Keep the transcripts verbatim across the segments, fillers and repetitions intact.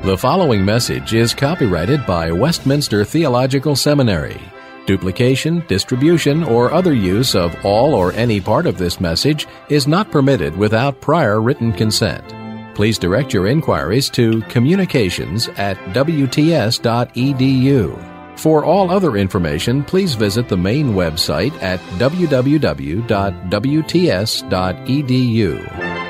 The following message is copyrighted by Westminster Theological Seminary. Duplication, distribution, or other use of all or any part of this message is not permitted without prior written consent. Please direct your inquiries to communications at w t s dot e d u. For all other information, please visit the main website at w w w dot w t s dot e d u.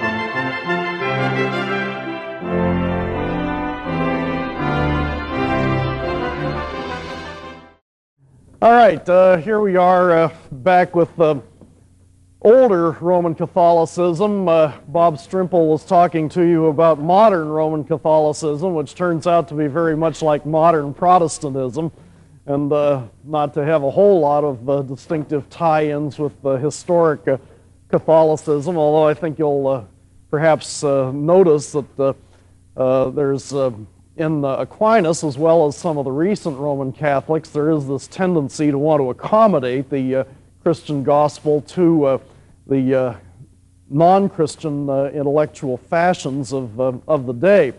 All right, uh, here we are uh, back with the uh, older Roman Catholicism. Uh, Bob Strimple was talking to you about modern Roman Catholicism, which turns out to be very much like modern Protestantism, and uh, not to have a whole lot of uh, distinctive tie-ins with uh, historic uh, Catholicism, although I think you'll uh, perhaps uh, notice that uh, uh, there's uh, in uh, Aquinas, as well as some of the recent Roman Catholics, there is this tendency to want to accommodate the uh, Christian gospel to uh, the uh, non-Christian uh, intellectual fashions of, uh, of the day.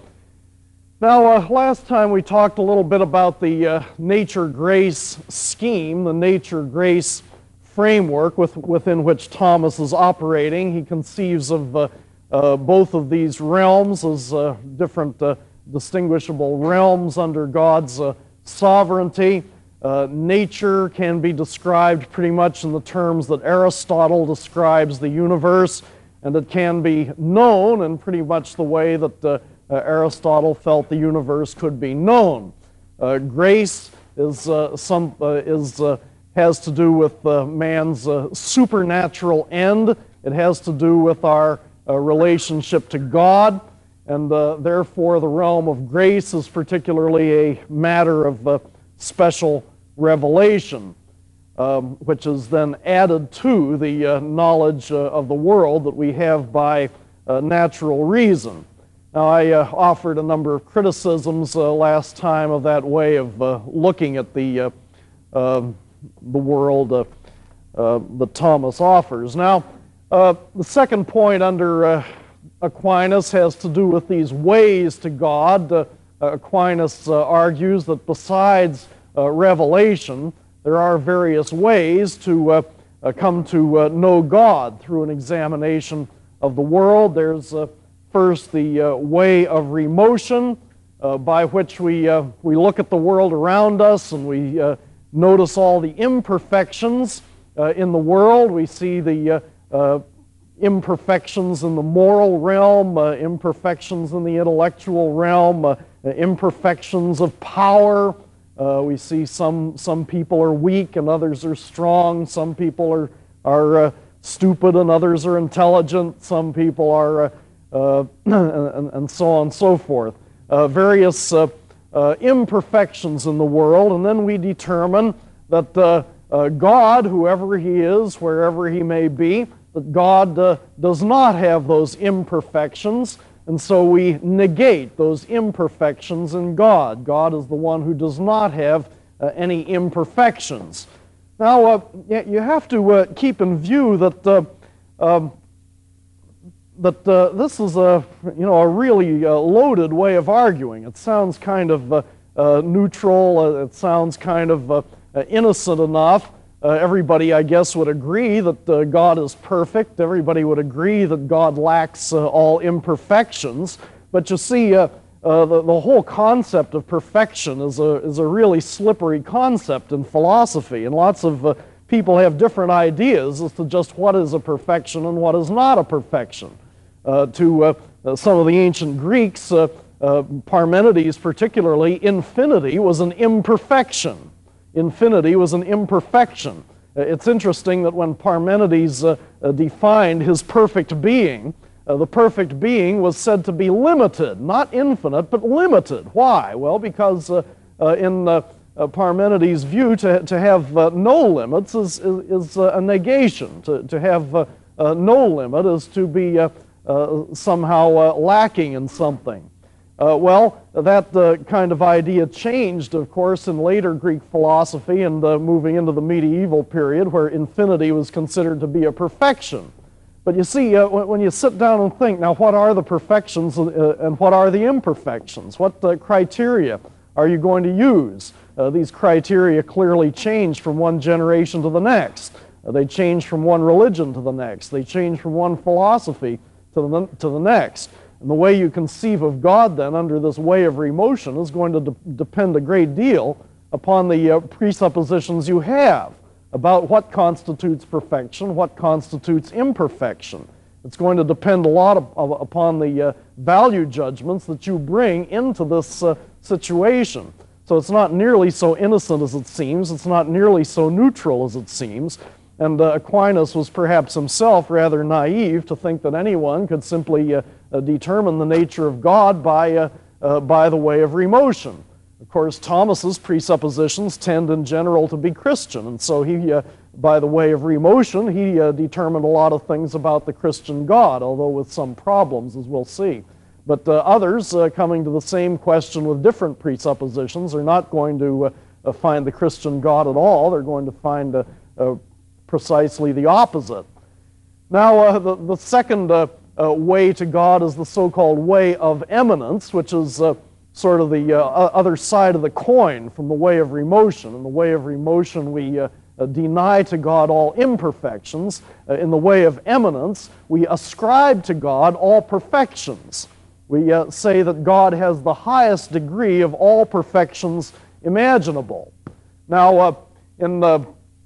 Now, uh, last time we talked a little bit about the uh, nature-grace scheme, the nature-grace framework with, within which Thomas is operating. He conceives of uh, uh, both of these realms as uh, different uh, distinguishable realms under God's uh, sovereignty. Uh, nature can be described pretty much in the terms that Aristotle describes the universe, and it can be known in pretty much the way that uh, uh, Aristotle felt the universe could be known. Uh, grace is uh, some uh, is uh, has to do with uh, man's uh, supernatural end. It has to do with our uh, relationship to God. And uh, therefore, the realm of grace is particularly a matter of uh, special revelation, um, which is then added to the uh, knowledge uh, of the world that we have by uh, natural reason. Now, I uh, offered a number of criticisms uh, last time of that way of uh, looking at the, uh, uh, the world uh, uh, that Thomas offers. Now, uh, the second point under uh, Aquinas has to do with these ways to God. Uh, Aquinas uh, argues that besides uh, revelation, there are various ways to uh, uh, come to uh, know God through an examination of the world. There's uh, first the uh, way of remotion, uh, by which we, uh, we look at the world around us and we uh, notice all the imperfections uh, in the world. We see the uh, uh, imperfections in the moral realm, uh, imperfections in the intellectual realm, uh, imperfections of power. Uh, we see some some people are weak and others are strong. Some people are are uh, stupid and others are intelligent. Some people are, uh, uh, and, and so on and so forth. Uh, various uh, uh, imperfections in the world, and then we determine that uh, uh, God, whoever He is, wherever He may be, that God uh, does not have those imperfections, and so we negate those imperfections in God. God is the one who does not have uh, any imperfections. Now, uh, you have to uh, keep in view that uh, um, that uh, this is a you know a really uh, loaded way of arguing. It sounds kind of uh, uh, neutral. Uh, it sounds kind of uh, uh, innocent enough. Uh, everybody, I guess, would agree that uh, God is perfect. Everybody would agree that God lacks uh, all imperfections. But you see, uh, uh, the, the whole concept of perfection is a, is a really slippery concept in philosophy. And lots of uh, people have different ideas as to just what is a perfection and what is not a perfection. Uh, to uh, uh, some of the ancient Greeks, uh, uh, Parmenides particularly, infinity was an imperfection. Infinity was an imperfection. It's interesting that when Parmenides uh, uh, defined his perfect being, uh, the perfect being was said to be limited, not infinite, but limited. Why? Well, because uh, uh, in uh, uh, Parmenides' view, to, to have uh, no limits is, is, is uh, a negation. To, to have uh, uh, no limit is to be uh, uh, somehow uh, lacking in something. Uh, well, that uh, kind of idea changed, of course, in later Greek philosophy and uh, moving into the medieval period where infinity was considered to be a perfection. But you see, uh, when you sit down and think, now what are the perfections uh, and what are the imperfections? What uh, criteria are you going to use? Uh, these criteria clearly change from one generation to the next. Uh, they change from one religion to the next. They change from one philosophy to the, to the next. And the way you conceive of God then under this way of remotion is going to de depend a great deal upon the uh, presuppositions you have about what constitutes perfection, what constitutes imperfection. It's going to depend a lot of, of, upon the uh, value judgments that you bring into this uh, situation. So it's not nearly so innocent as it seems. It's not nearly so neutral as it seems. And uh, Aquinas was perhaps himself rather naive to think that anyone could simply uh, uh, determine the nature of God by, uh, uh, by the way of remotion. Of course, Thomas's presuppositions tend in general to be Christian, and so he, uh, by the way of remotion, he uh, determined a lot of things about the Christian God, although with some problems, as we'll see. But uh, others, uh, coming to the same question with different presuppositions, are not going to uh, find the Christian God at all. They're going to find uh, uh, precisely the opposite. Now, uh, the, the second uh, uh, way to God is the so-called way of eminence, which is uh, sort of the uh, other side of the coin from the way of remotion. In the way of remotion, we uh, uh, deny to God all imperfections. Uh, in the way of eminence, we ascribe to God all perfections. We uh, say that God has the highest degree of all perfections imaginable. Now, uh, in uh,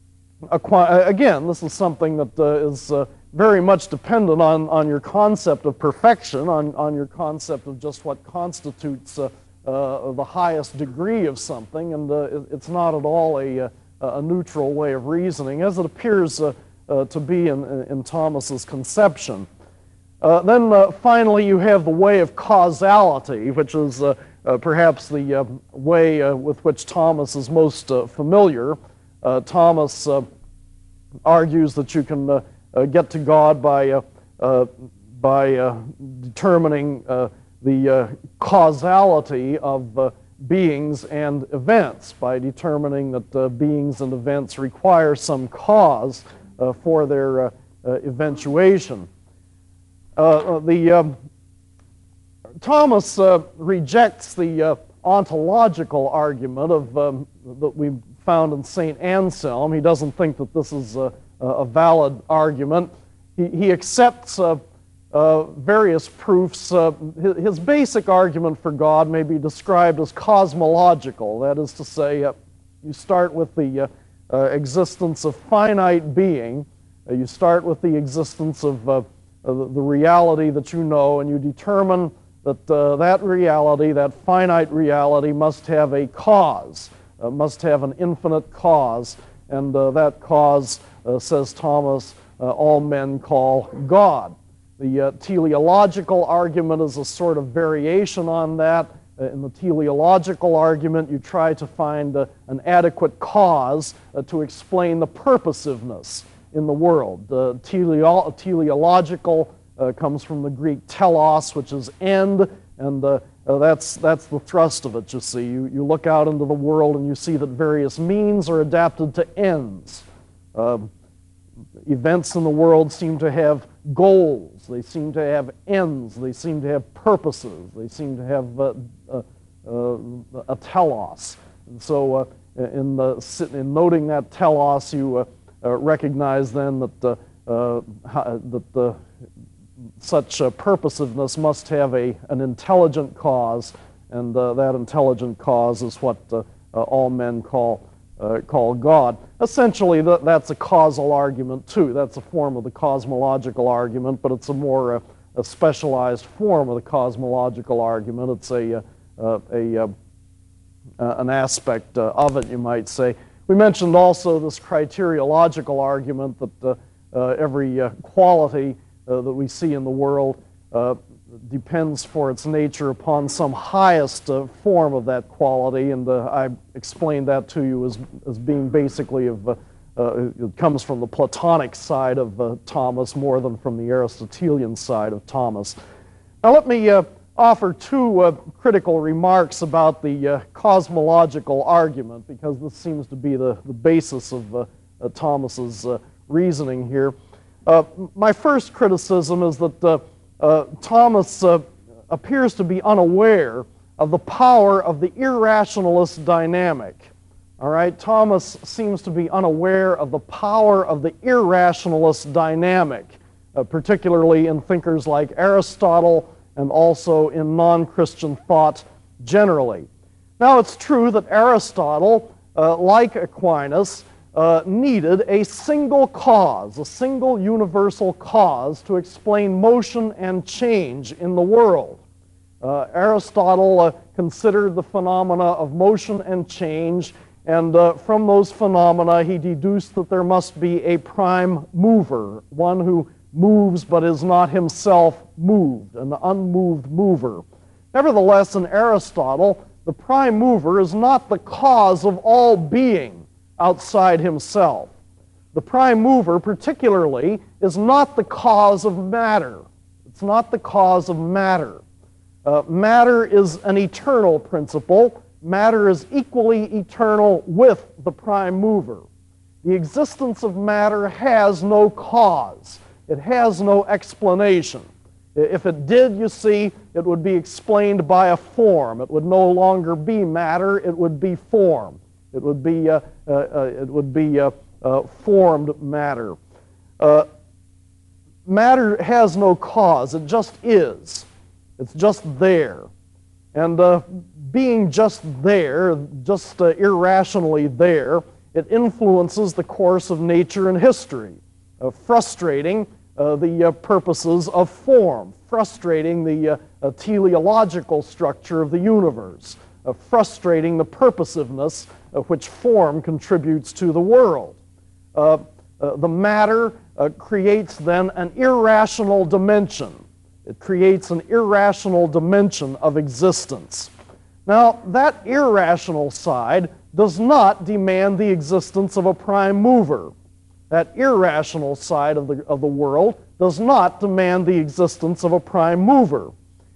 again, this is something that uh, is uh, very much dependent on, on your concept of perfection, on, on your concept of just what constitutes uh, uh, the highest degree of something, and uh, it, it's not at all a, a neutral way of reasoning, as it appears uh, uh, to be in, in Thomas's conception. Uh, then uh, finally you have the way of causality, which is uh, uh, perhaps the uh, way uh, with which Thomas is most uh, familiar. Uh, Thomas uh, argues that you can uh, uh, get to God by, uh, uh, by uh, determining uh, the uh, causality of uh, beings and events, by determining that uh, beings and events require some cause uh, for their uh, uh, eventuation. Uh, the, um, Thomas uh, rejects the uh, ontological argument of, um, that we found in Saint Anselm. He doesn't think that this is a, a valid argument. He, he accepts uh, uh, various proofs. Uh, his, his basic argument for God may be described as cosmological. That is to say, uh, you start with the uh, uh, existence of finite being. Uh, you start with the existence of uh, uh, the reality that you know, and you determine that uh, that reality, that finite reality, must have a cause. Uh, must have an infinite cause, and uh, that cause, uh, says Thomas, uh, all men call God. The uh, teleological argument is a sort of variation on that. Uh, in the teleological argument, you try to find uh, an adequate cause uh, to explain the purposiveness in the world. The teleo teleological uh, comes from the Greek telos, which is end, and uh, Uh, that's, that's the thrust of it, you see. You, you look out into the world and you see that various means are adapted to ends. Um, events in the world seem to have goals. They seem to have ends. They seem to have purposes. They seem to have uh, uh, uh, a telos. And so uh, in, the, in noting that telos, you uh, uh, recognize then that, uh, uh, that the such uh, purposiveness must have a, an intelligent cause, and uh, that intelligent cause is what uh, uh, all men call, uh, call God. Essentially, th that's a causal argument, too. That's a form of the cosmological argument, but it's a more uh, a specialized form of the cosmological argument. It's a, uh, uh, a, uh, uh, an aspect uh, of it, you might say. We mentioned also this criteriological argument that uh, uh, every uh, quality Uh, that we see in the world uh, depends for its nature upon some highest uh, form of that quality, and uh, I explained that to you as, as being basically of, uh, uh, it comes from the Platonic side of uh, Thomas more than from the Aristotelian side of Thomas. Now let me uh, offer two uh, critical remarks about the uh, cosmological argument, because this seems to be the, the basis of uh, uh, Thomas's uh, reasoning here. Uh, my first criticism is that uh, uh, Thomas uh, appears to be unaware of the power of the irrationalist dynamic. All right, Thomas seems to be unaware of the power of the irrationalist dynamic, uh, particularly in thinkers like Aristotle and also in non-Christian thought generally. Now, it's true that Aristotle, uh, like Aquinas, uh, needed a single cause, a single universal cause to explain motion and change in the world. Uh, Aristotle uh, considered the phenomena of motion and change, and uh, from those phenomena he deduced that there must be a prime mover, one who moves but is not himself moved, an unmoved mover. Nevertheless, in Aristotle, the prime mover is not the cause of all being outside himself. The prime mover, particularly, is not the cause of matter. It's not the cause of matter. Uh, matter is an eternal principle. Matter is equally eternal with the prime mover. The existence of matter has no cause. It has no explanation. If it did, you see, it would be explained by a form. It would no longer be matter, it would be form. It would be, uh, uh, uh, it would be uh, uh, formed matter. Uh, matter has no cause, it just is. It's just there. And uh, being just there, just uh, irrationally there, it influences the course of nature and history, uh, frustrating uh, the uh, purposes of form, frustrating the uh, uh, teleological structure of the universe, uh, frustrating the purposiveness uh, which form contributes to the world. Uh, uh, the matter uh, creates then an irrational dimension. It creates an irrational dimension of existence. Now, that irrational side does not demand the existence of a prime mover. That irrational side of the, of the world does not demand the existence of a prime mover.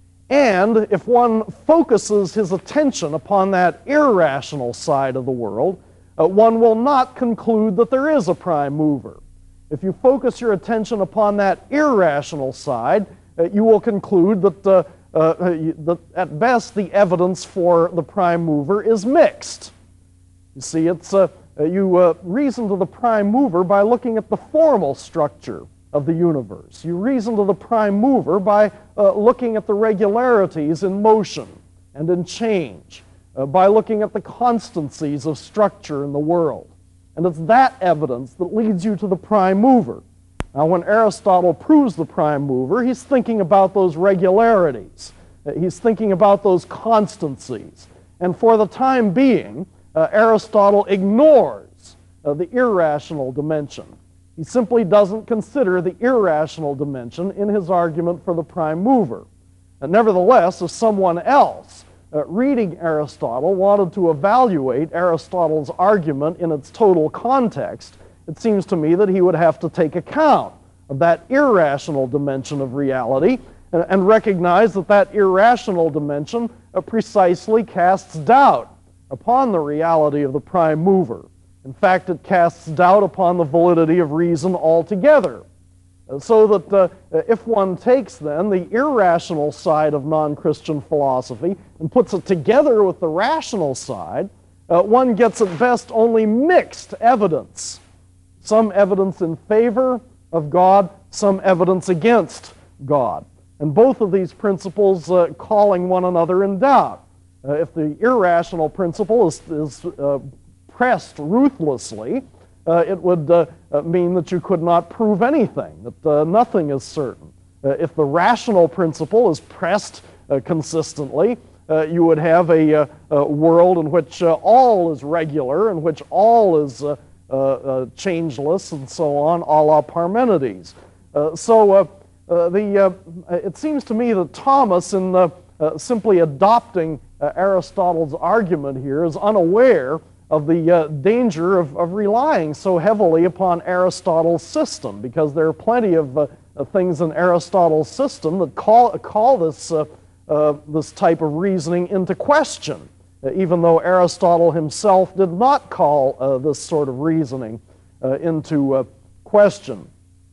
And if one focuses his attention upon that irrational side of the world, uh, one will not conclude that there is a prime mover. If you focus your attention upon that irrational side, uh, you will conclude that, uh, uh, that at best the evidence for the prime mover is mixed. You see, it's, uh, you uh, reason to the prime mover by looking at the formal structure of the universe. You reason to the prime mover by uh, looking at the regularities in motion and in change, uh, by looking at the constancies of structure in the world. And it's that evidence that leads you to the prime mover. Now, when Aristotle proves the prime mover, he's thinking about those regularities. Uh, he's thinking about those constancies. And for the time being, uh, Aristotle ignores uh, the irrational dimension. He simply doesn't consider the irrational dimension in his argument for the prime mover. And nevertheless, if someone else uh, reading Aristotle wanted to evaluate Aristotle's argument in its total context, it seems to me that he would have to take account of that irrational dimension of reality and, and recognize that that irrational dimension uh, precisely casts doubt upon the reality of the prime mover. In fact, it casts doubt upon the validity of reason altogether. Uh, so that uh, if one takes then the irrational side of non-Christian philosophy and puts it together with the rational side, uh, one gets at best only mixed evidence. Some evidence in favor of God, some evidence against God. And both of these principles uh, calling one another in doubt. Uh, if the irrational principle is, is uh, pressed ruthlessly, uh, it would uh, uh, mean that you could not prove anything, that uh, nothing is certain. Uh, if the rational principle is pressed uh, consistently, uh, you would have a, uh, a world in which uh, all is regular, in which all is uh, uh, uh, changeless, and so on, a la Parmenides. Uh, so uh, uh, the, uh, it seems to me that Thomas, in uh, uh, simply adopting uh, Aristotle's argument here, is unaware of the uh, danger of, of relying so heavily upon Aristotle's system, because there are plenty of uh, uh, things in Aristotle's system that call, call this, uh, uh, this type of reasoning into question, uh, even though Aristotle himself did not call uh, this sort of reasoning uh, into uh, question.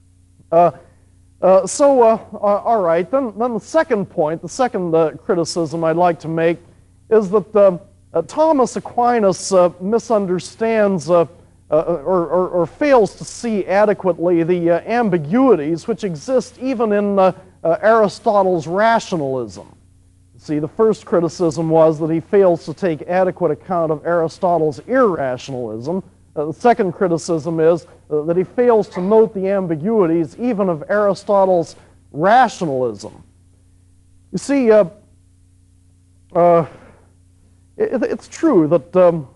Uh, uh, so, uh, uh, all right, then, then the second point, the second uh, criticism I'd like to make is that uh, uh, Thomas Aquinas uh, misunderstands uh, uh, or, or, or fails to see adequately the uh, ambiguities which exist even in uh, uh, Aristotle's rationalism. See, the first criticism was that he fails to take adequate account of Aristotle's irrationalism. Uh, the second criticism is uh, that he fails to note the ambiguities even of Aristotle's rationalism. You see, uh, uh, it, it's true that um,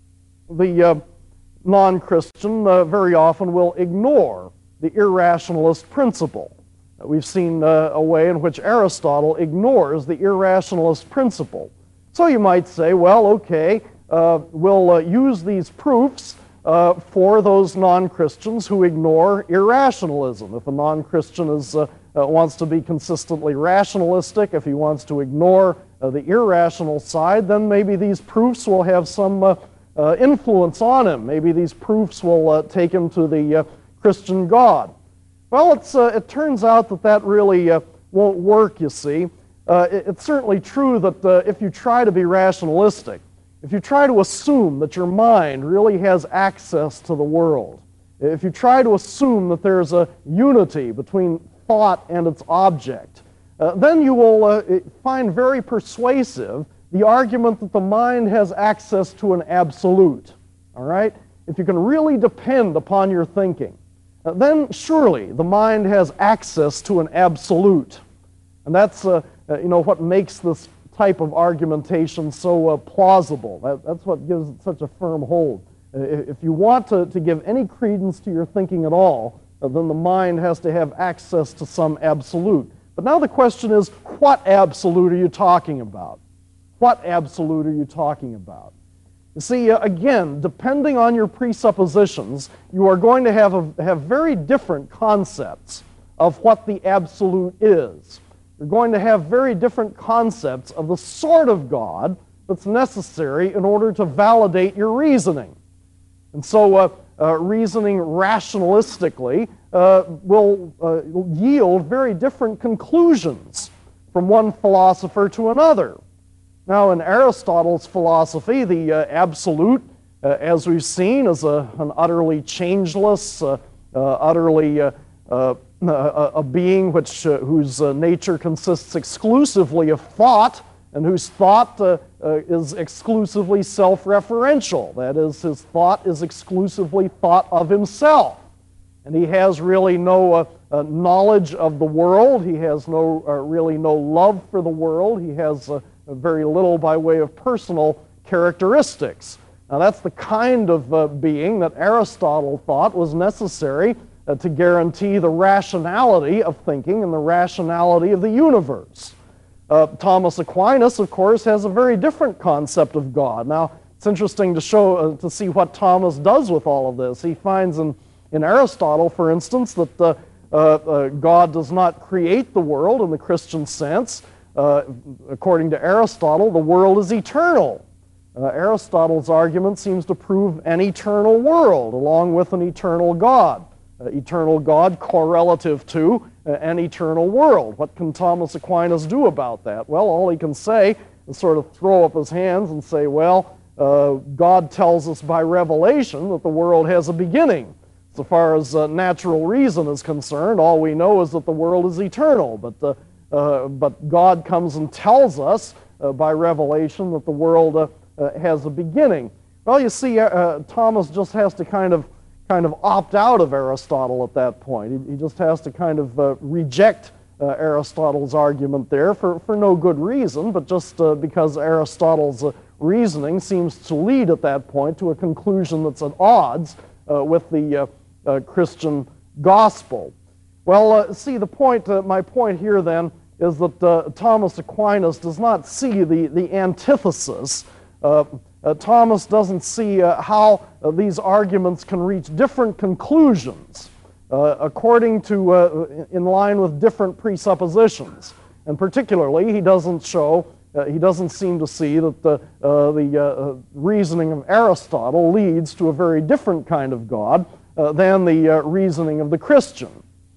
the uh, non-Christian uh, very often will ignore the irrationalist principle. Uh, we've seen uh, a way in which Aristotle ignores the irrationalist principle. So you might say, well, okay, uh, we'll uh, use these proofs Uh, for those non-Christians who ignore irrationalism. If a non-Christian is, uh, uh, wants to be consistently rationalistic, if he wants to ignore uh, the irrational side, then maybe these proofs will have some uh, uh, influence on him. Maybe these proofs will uh, take him to the uh, Christian God. Well, it's, uh, it turns out that that really uh, won't work, you see. Uh, it, it's certainly true that uh, if you try to be rationalistic, if you try to assume that your mind really has access to the world, if you try to assume that there's a unity between thought and its object, uh, then you will uh, find very persuasive the argument that the mind has access to an absolute. All right? If you can really depend upon your thinking, uh, then surely the mind has access to an absolute. And that's uh, uh, you know, what makes this type of argumentation so uh, plausible. That, that's what gives it such a firm hold. Uh, if you want to, to give any credence to your thinking at all, uh, then the mind has to have access to some absolute. But now the question is, what absolute are you talking about? What absolute are you talking about? You see, uh, again, depending on your presuppositions, you are going to have, a, have very different concepts of what the absolute is. You're going to have very different concepts of the sort of God that's necessary in order to validate your reasoning. And so uh, uh, reasoning rationalistically uh, will uh, yield very different conclusions from one philosopher to another. Now, in Aristotle's philosophy, the uh, absolute, uh, as we've seen, is a, an utterly changeless, uh, uh, utterly uh, uh, A, a being which, uh, whose uh, nature consists exclusively of thought, and whose thought uh, uh, is exclusively self-referential. That is, his thought is exclusively thought of himself. And he has really no uh, uh, knowledge of the world. He has no, uh, really no love for the world. He has uh, very little by way of personal characteristics. Now, that's the kind of uh, being that Aristotle thought was necessary Uh, to guarantee the rationality of thinking and the rationality of the universe. Uh, Thomas Aquinas, of course, has a very different concept of God. Now, it's interesting to show, uh, to see what Thomas does with all of this. He finds in, in Aristotle, for instance, that uh, uh, uh, God does not create the world in the Christian sense. Uh, according to Aristotle, the world is eternal. Uh, Aristotle's argument seems to prove an eternal world along with an eternal God. Uh, eternal God correlative to uh, an eternal world. What can Thomas Aquinas do about that? Well, all he can say is sort of throw up his hands and say, well, uh, God tells us by revelation that the world has a beginning. So far as uh, natural reason is concerned, all we know is that the world is eternal. But, uh, uh, but God comes and tells us uh, by revelation that the world uh, uh, has a beginning. Well, you see, uh, Thomas just has to kind of kind of opt out of Aristotle at that point. He, he just has to kind of uh, reject uh, Aristotle's argument there for, for no good reason, but just uh, because Aristotle's uh, reasoning seems to lead at that point to a conclusion that's at odds uh, with the uh, uh, Christian gospel. Well, uh, see, the point, uh, my point here then is that uh, Thomas Aquinas does not see the, the antithesis. Uh, uh, Thomas doesn't see uh, how uh, these arguments can reach different conclusions uh, according to, uh, in line with different presuppositions. And particularly, he doesn't show, uh, he doesn't seem to see that the, uh, the uh, reasoning of Aristotle leads to a very different kind of God uh, than the uh, reasoning of the Christian.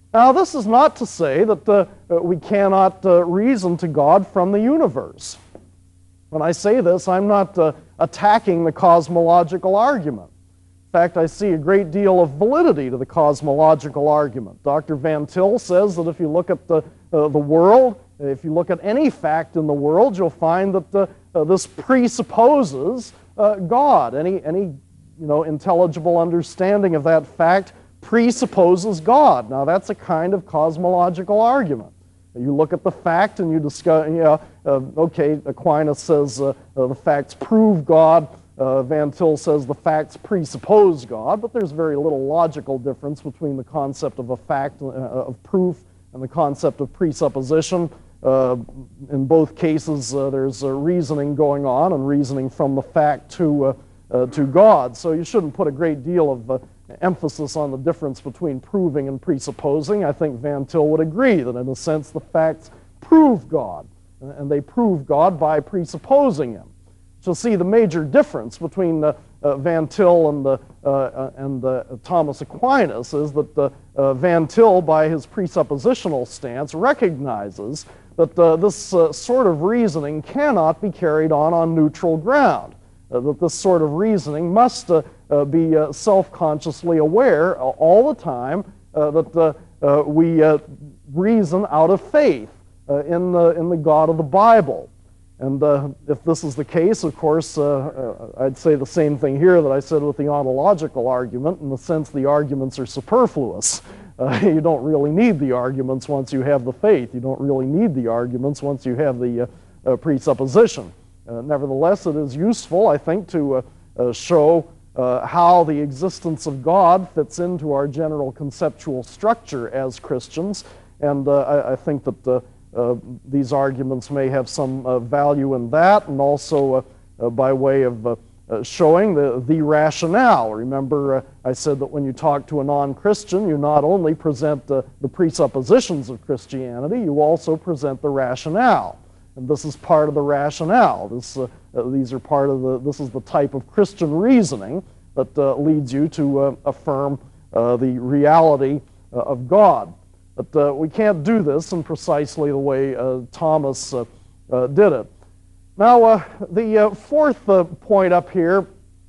Now, this is not to say that uh, we cannot uh, reason to God from the universe. When I say this, I'm not uh, attacking the cosmological argument. In fact, I see a great deal of validity to the cosmological argument. Doctor Van Til says that if you look at the, uh, the world, if you look at any fact in the world, you'll find that uh, uh, this presupposes uh, God. Any, any you know, intelligible understanding of that fact presupposes God. Now, that's a kind of cosmological argument. You look at the fact and you discuss, you know, uh, okay, Aquinas says uh, uh, the facts prove God. Uh, Van Til says the facts presuppose God, but there's very little logical difference between the concept of a fact, uh, of proof, and the concept of presupposition. Uh, in both cases, uh, there's uh, reasoning going on, and reasoning from the fact to, uh, uh, to God. So you shouldn't put a great deal of uh, emphasis on the difference between proving and presupposing. I think Van Til would agree that in a sense the facts prove God, and they prove God by presupposing Him. So see, the major difference between uh, uh, Van Til and, uh, uh, and uh, Thomas Aquinas is that uh, uh, Van Til, by his presuppositional stance, recognizes that uh, this uh, sort of reasoning cannot be carried on on neutral ground, uh, that this sort of reasoning must uh, uh, be uh, self-consciously aware uh, all the time uh, that uh, uh, we uh, reason out of faith uh, in, the, in the God of the Bible. And uh, if this is the case, of course, uh, uh, I'd say the same thing here that I said with the ontological argument. In the sense, the arguments are superfluous. Uh, you don't really need the arguments once you have the faith. You don't really need the arguments once you have the uh, uh, presupposition. Uh, nevertheless, it is useful, I think, to uh, uh, show uh, how the existence of God fits into our general conceptual structure as Christians. And uh, I, I think that uh, Uh, these arguments may have some uh, value in that, and also uh, uh, by way of uh, uh, showing the, the rationale. Remember, uh, I said that when you talk to a non-Christian, you not only present uh, the presuppositions of Christianity, you also present the rationale. And this is part of the rationale. This, uh, uh, these are part of the, this is the type of Christian reasoning that uh, leads you to uh, affirm uh, the reality uh, of God. But uh, we can't do this in precisely the way uh, Thomas uh, uh, did it. Now, uh, the uh, fourth uh, point up here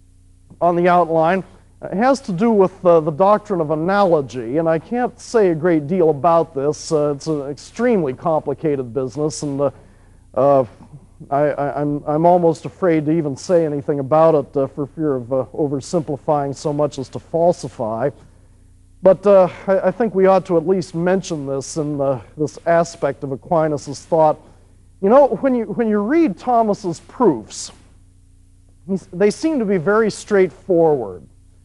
on the outline uh, has to do with uh, the doctrine of analogy, and I can't say a great deal about this. Uh, it's an extremely complicated business, and uh, uh, I, I, I'm, I'm almost afraid to even say anything about it uh, for fear of uh, oversimplifying so much as to falsify. But uh, I, I think we ought to at least mention this in uh, this aspect of Aquinas' thought. You know, when you, when you read Thomas's proofs, they seem to be very straightforward.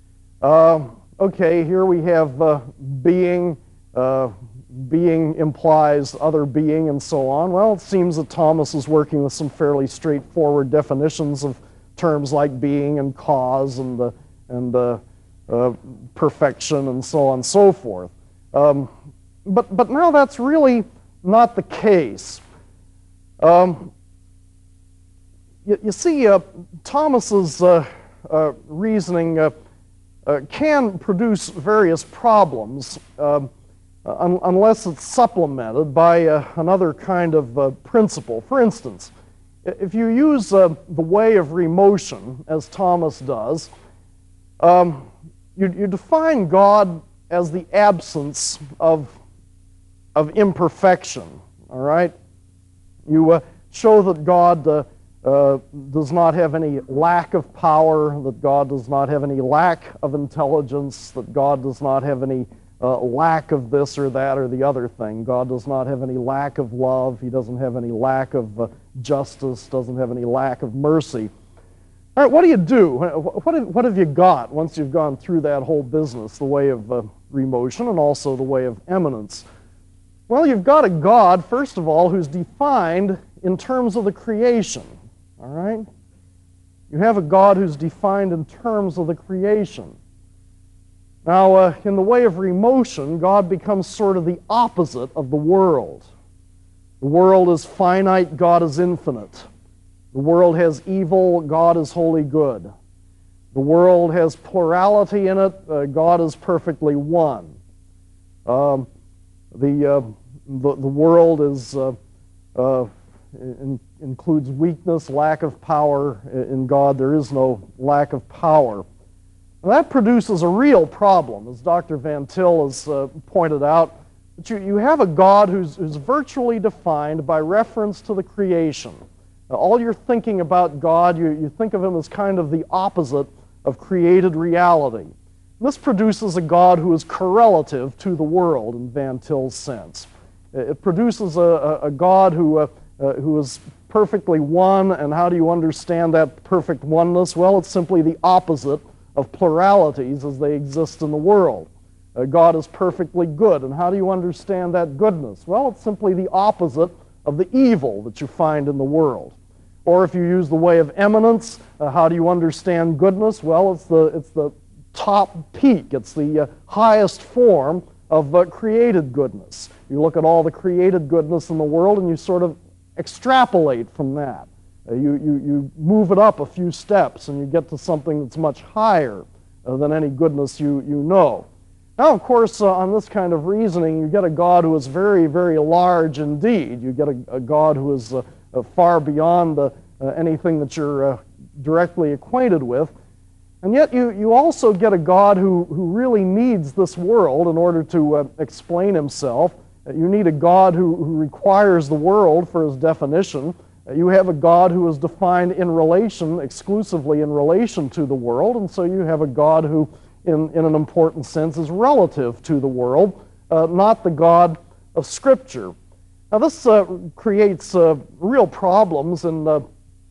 Uh, okay, here we have uh, being, uh, being implies other being, and so on. Well, it seems that Thomas is working with some fairly straightforward definitions of terms like being and cause and, uh, and uh, Uh, perfection and so on and so forth. Um, but, but now that's really not the case. Um, you, you see, uh, Thomas's uh, uh, reasoning uh, uh, can produce various problems uh, un unless it's supplemented by uh, another kind of uh, principle. For instance, if you use uh, the way of remotion, as Thomas does, um, You, you define God as the absence of, of imperfection, all right? You uh, show that God uh, uh, does not have any lack of power, that God does not have any lack of intelligence, that God does not have any uh, lack of this or that or the other thing. God does not have any lack of love. He doesn't have any lack of uh, justice, doesn't have any lack of mercy. All right, what do you do? What have, what have you got once you've gone through that whole business, the way of uh, remotion and also the way of eminence? Well, you've got a God, first of all, who's defined in terms of the creation, all right? You have a God who's defined in terms of the creation. Now, uh, in the way of remotion, God becomes sort of the opposite of the world. The world is finite, God is infinite. The world has evil, God is wholly good. The world has plurality in it, uh, God is perfectly one. Um, The, uh, the, the world is, uh, uh, in, includes weakness, lack of power. In God, there is no lack of power. And that produces a real problem, as Doctor Van Til has uh, pointed out. That you, you have a God who's, who's virtually defined by reference to the creation. Now, all you're thinking about God, you, you think of him as kind of the opposite of created reality. This produces a God who is correlative to the world in Van Til's sense. It produces a, a, a God who, uh, uh, who is perfectly one, and how do you understand that perfect oneness? Well, it's simply the opposite of pluralities as they exist in the world. Uh, God is perfectly good, and how do you understand that goodness? Well, it's simply the opposite of the evil that you find in the world. Or if you use the way of eminence, uh, how do you understand goodness? Well, it's the, it's the top peak. It's the uh, highest form of uh, created goodness. You look at all the created goodness in the world and you sort of extrapolate from that. Uh, you, you, you move it up a few steps and you get to something that's much higher uh, than any goodness you, you know. Now, of course, uh, on this kind of reasoning, you get a God who is very, very large indeed. You get a, a God who is uh, uh, far beyond uh, uh, anything that you're uh, directly acquainted with. And yet you, you also get a God who, who really needs this world in order to uh, explain himself. Uh, you need a God who, who requires the world for his definition. Uh, you have a God who is defined in relation, exclusively in relation to the world, and so you have a God who, in, in an important sense, is relative to the world, uh, not the God of Scripture. Now this uh, creates uh, real problems in uh,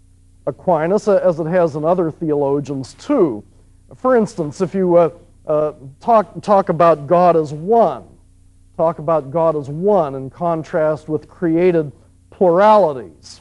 Aquinas, as it has in other theologians too. For instance, if you uh, uh, talk, talk about God as one, talk about God as one in contrast with created pluralities,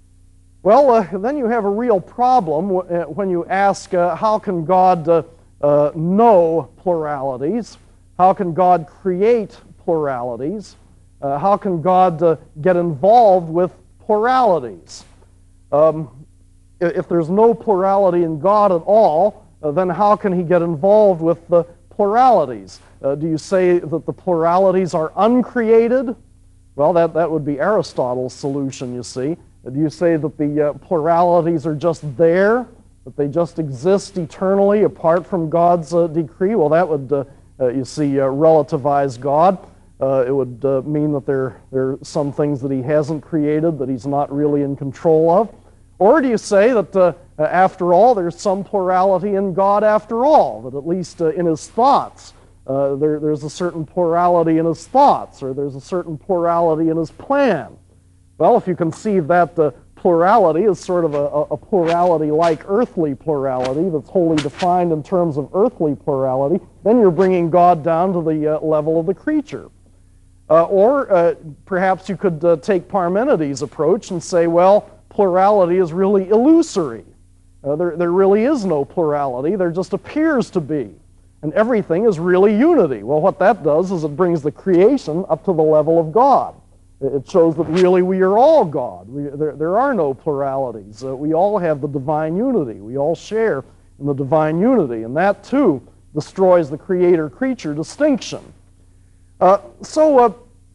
well, uh, then you have a real problem when you ask, uh, how can God uh, uh, know pluralities? How can God create pluralities? Uh, how can God uh, get involved with pluralities? Um, If there's no plurality in God at all, uh, then how can he get involved with the pluralities? Uh, do you say that the pluralities are uncreated? Well, that, that would be Aristotle's solution, you see. Uh, do you say that the uh, pluralities are just there, that they just exist eternally apart from God's uh, decree? Well, that would, uh, uh, you see, uh, relativize God. Uh, it would uh, mean that there, there are some things that he hasn't created that he's not really in control of. Or do you say that, uh, after all, there's some plurality in God after all, that at least uh, in his thoughts, uh, there, there's a certain plurality in his thoughts, or there's a certain plurality in his plan? Well, if you conceive that uh, plurality as sort of a, a plurality like earthly plurality that's wholly defined in terms of earthly plurality, then you're bringing God down to the uh, level of the creature. Uh, or uh, perhaps you could uh, take Parmenides' approach and say, well, plurality is really illusory. Uh, there, there really is no plurality. There just appears to be. And everything is really unity. Well, what that does is it brings the creation up to the level of God. It shows that really we are all God. We, there, there are no pluralities. Uh, we all have the divine unity. We all share in the divine unity. And that, too, destroys the creator-creature distinction. Uh, so uh,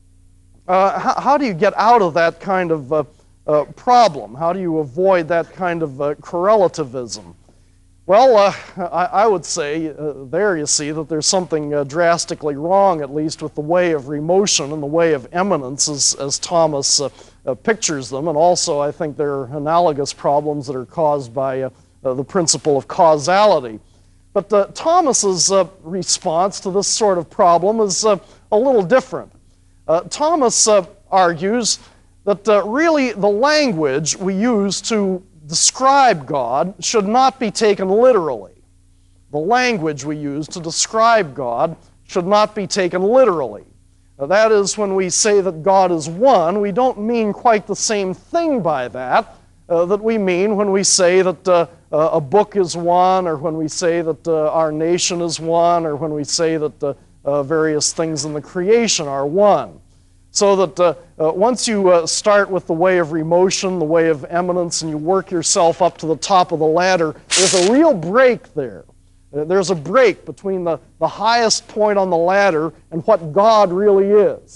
uh, how, how do you get out of that kind of uh, Uh, problem? How do you avoid that kind of uh, correlativism? Well, uh, I, I would say uh, there you see that there's something uh, drastically wrong, at least with the way of remotion and the way of eminence as, as Thomas uh, uh, pictures them, and also I think there are analogous problems that are caused by uh, uh, the principle of causality. But uh, Thomas's uh, response to this sort of problem is uh, a little different. Uh, Thomas uh, argues that uh, really the language we use to describe God should not be taken literally. The language we use to describe God should not be taken literally. Now, that is, when we say that God is one, we don't mean quite the same thing by that uh, that we mean when we say that uh, uh, a book is one, or when we say that uh, our nation is one, or when we say that uh, uh, various things in the creation are one. So that uh, uh, once you uh, start with the way of remotion, the way of eminence, and you work yourself up to the top of the ladder, there's a real break there. Uh, there's a break between the, the highest point on the ladder and what God really is.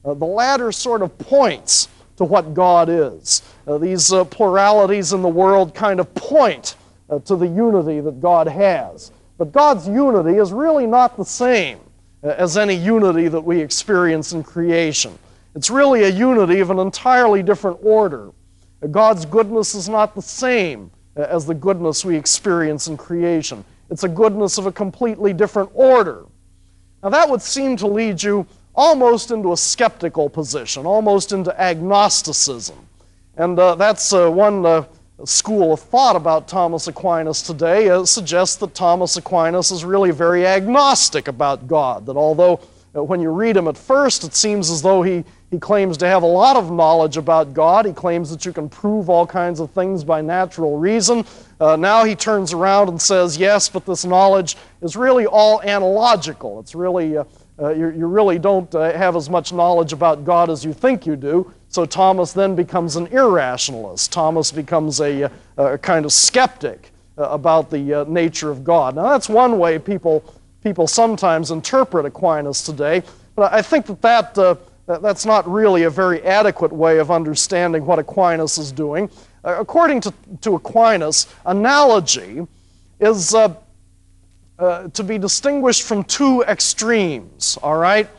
Uh, the latter sort of points to what God is. Uh, these uh, pluralities in the world kind of point uh, to the unity that God has. But God's unity is really not the same uh, as any unity that we experience in creation. It's really a unity of an entirely different order. Uh, God's goodness is not the same uh, as the goodness we experience in creation. It's a goodness of a completely different order. Now that would seem to lead you almost into a skeptical position, almost into agnosticism. And uh, that's uh, one uh, school of thought about Thomas Aquinas today. It suggests that Thomas Aquinas is really very agnostic about God, that although uh, when you read him at first it seems as though he, he claims to have a lot of knowledge about God, he claims that you can prove all kinds of things by natural reason. Uh, now he turns around and says, yes, but this knowledge is really all analogical. It's really... Uh, Uh, you, you really don't uh, have as much knowledge about God as you think you do. So Thomas then becomes an irrationalist. Thomas becomes a, a, a kind of skeptic uh, about the uh, nature of God. Now that's one way people, people sometimes interpret Aquinas today, but I think that, that uh, that's not really a very adequate way of understanding what Aquinas is doing. Uh, according to, to Aquinas, analogy is uh, Uh, to be distinguished from two extremes, all right?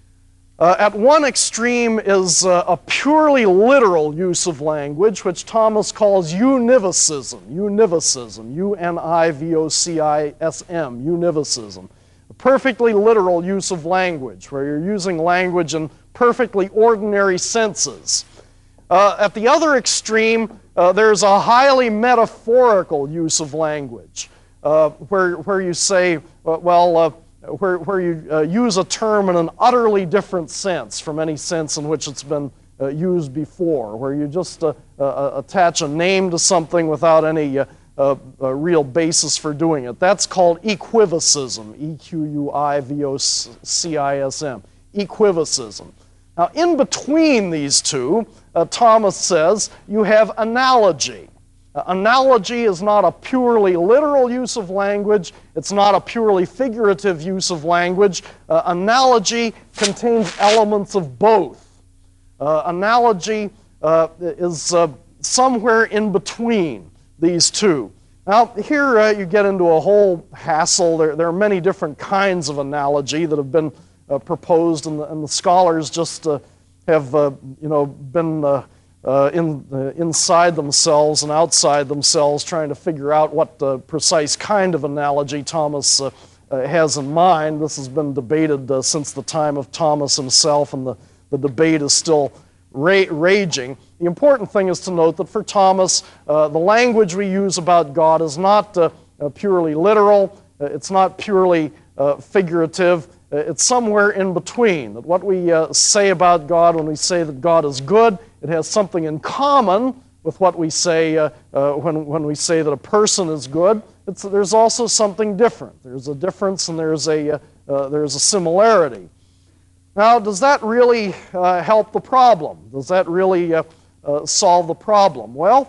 Uh, at one extreme is uh, a purely literal use of language, which Thomas calls univocism, univocism, U N I V O C I S M, univocism. A perfectly literal use of language, where you're using language in perfectly ordinary senses. Uh, at the other extreme, uh, there's a highly metaphorical use of language. Uh, where, where you say, uh, well, uh, where, where you uh, use a term in an utterly different sense from any sense in which it's been uh, used before, where you just uh, uh, attach a name to something without any uh, uh, uh, real basis for doing it. That's called equivocism, E Q U I V O C I S M, equivocism. Now, in between these two, uh, Thomas says, you have analogy. Uh, analogy is not a purely literal use of language. It's not a purely figurative use of language. Uh, analogy contains elements of both. Uh, analogy uh, is uh, somewhere in between these two. Now, here uh, you get into a whole hassle. There, there are many different kinds of analogy that have been uh, proposed, and the, and the scholars just uh, have, uh, you know, been uh, Uh, in, uh, inside themselves and outside themselves, trying to figure out what uh, precise kind of analogy Thomas uh, uh, has in mind. This has been debated uh, since the time of Thomas himself, and the, the debate is still ra raging. The important thing is to note that for Thomas, uh, the language we use about God is not uh, uh, purely literal, uh, it's not purely uh, figurative, uh, it's somewhere in between. That what we uh, say about God when we say that God is good, it has something in common with what we say uh, uh, when, when we say that a person is good. It's, there's also something different. There's a difference and there's a, uh, uh, there's a similarity. Now, does that really uh, help the problem? Does that really uh, uh, solve the problem? Well,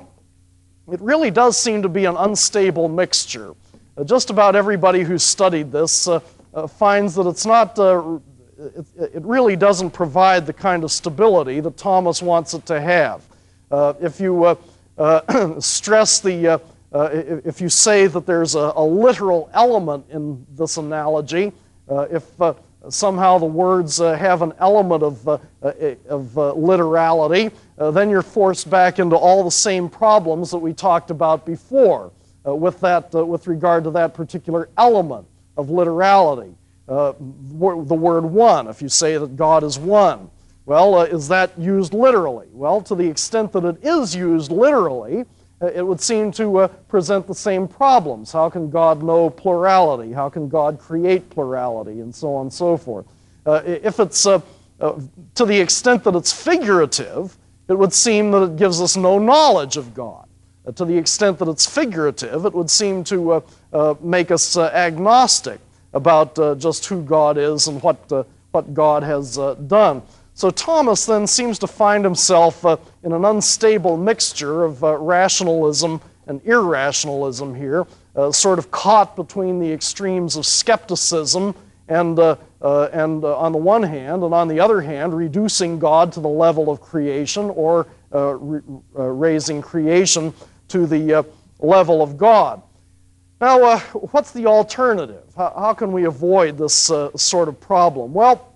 it really does seem to be an unstable mixture. Uh, just about everybody who's studied this uh, uh, finds that it's not uh, It, it really doesn't provide the kind of stability that Thomas wants it to have. Uh, if you uh, uh, stress the, uh, uh, if you say that there's a, a literal element in this analogy, uh, if uh, somehow the words uh, have an element of, uh, uh, of uh, literality, uh, then you're forced back into all the same problems that we talked about before uh, with, that, uh, with regard to that particular element of literality. Uh, the word one, if you say that God is one, well, uh, is that used literally? Well, to the extent that it is used literally, uh, it would seem to uh, present the same problems. How can God know plurality? How can God create plurality? And so on and so forth. Uh, if it's, uh, uh, to the extent that it's figurative, it would seem that it gives us no knowledge of God. Uh, to the extent that it's figurative, it would seem to uh, uh, make us uh, agnostic about uh, just who God is and what, uh, what God has uh, done. So Thomas then seems to find himself uh, in an unstable mixture of uh, rationalism and irrationalism here, uh, sort of caught between the extremes of skepticism and, uh, uh, and uh, on the one hand, and on the other hand, reducing God to the level of creation, or uh, re uh, raising creation to the uh, level of God. Now, uh, what's the alternative? How, how can we avoid this uh, sort of problem? Well,